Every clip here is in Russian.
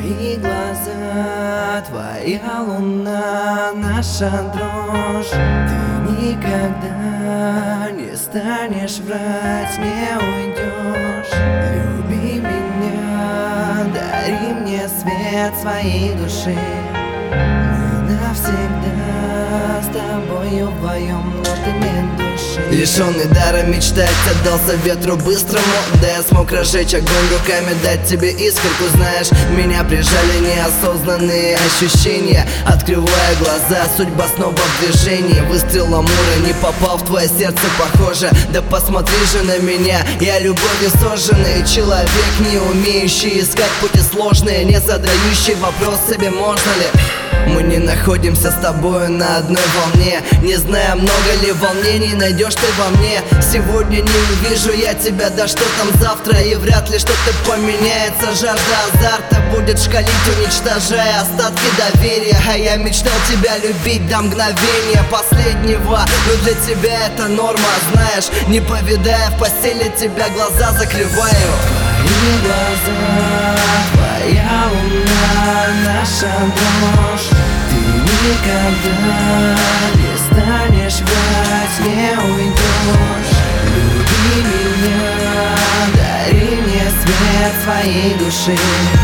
Твои глаза, твоя луна, наша дрожь. Ты никогда не станешь врать, не уйдешь. Люби меня, дари мне свет своей души. Мы навсегда с тобою вдвоем, но ты не души. Лишённый дара мечтать, отдался ветру быстрому. Да я смог разжечь огонь руками, дать тебе искорку. Знаешь, меня прижали неосознанные ощущения. Открывая глаза, судьба снова в движении. Выстрел Амура не попал в твое сердце, похоже. Да посмотри же на меня, я любовью сожженный человек, не умеющий искать пути сложные, не задающий вопрос себе, можно ли. Мы не находимся с тобою на одной волне. Не зная, много ли волнений найдешь ты во мне. Сегодня не увижу я тебя, да что там завтра. И вряд ли что-то поменяется. Жажда азарта будет шкалить, уничтожая остатки доверия. А я мечтал тебя любить до мгновения последнего, но для тебя это норма, знаешь. Не повидая в постели тебя, глаза закрываю. Твои глаза, твоя луна, наша дрожь. Ты никогда не станешь врать, не уйдешь. Люби меня, дари мне свет своей души.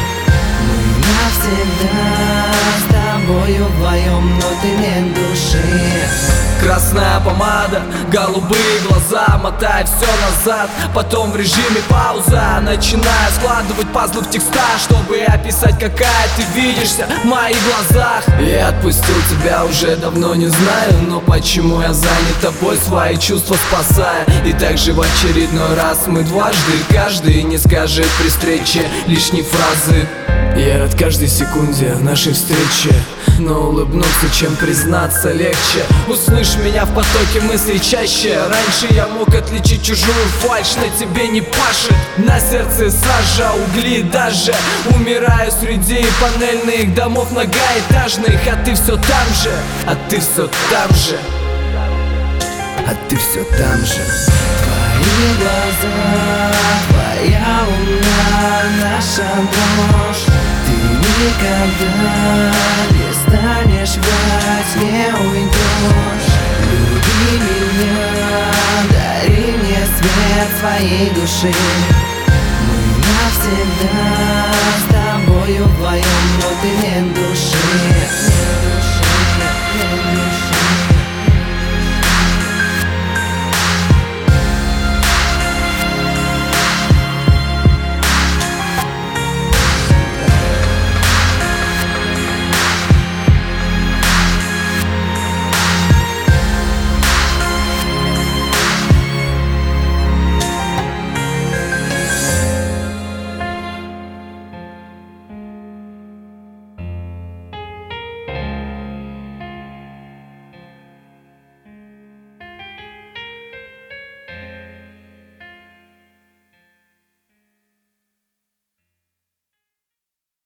Мы навсегда с тобою вдвоем, но ты не души. Красная помада, голубые глаза, мотай все назад. Потом в режиме пауза, начинаю складывать пазлы в текста, чтобы описать, какая ты видишься в моих глазах. Я отпустил тебя уже давно, не знаю, но почему я занят тобой, свои чувства спасая. И также в очередной раз мы дважды, каждый не скажет при встрече лишней фразы. Я рад каждой секунде нашей встречи, но улыбнуться, чем признаться, легче. Услышь меня в потоке мыслей чаще. Раньше я мог отличить чужую фальшь, на тебе не пашет. На сердце сажа, угли даже. Умираю среди панельных домов многоэтажных. А ты все там же, а ты все там же, а ты все там же. Твои глаза, твоя луна, наша дрожь. Ты никогда не станешь врать, не уйдешь. Люби меня, дари мне свет своей души. Мы навсегда с тобою вдвоем, но ты не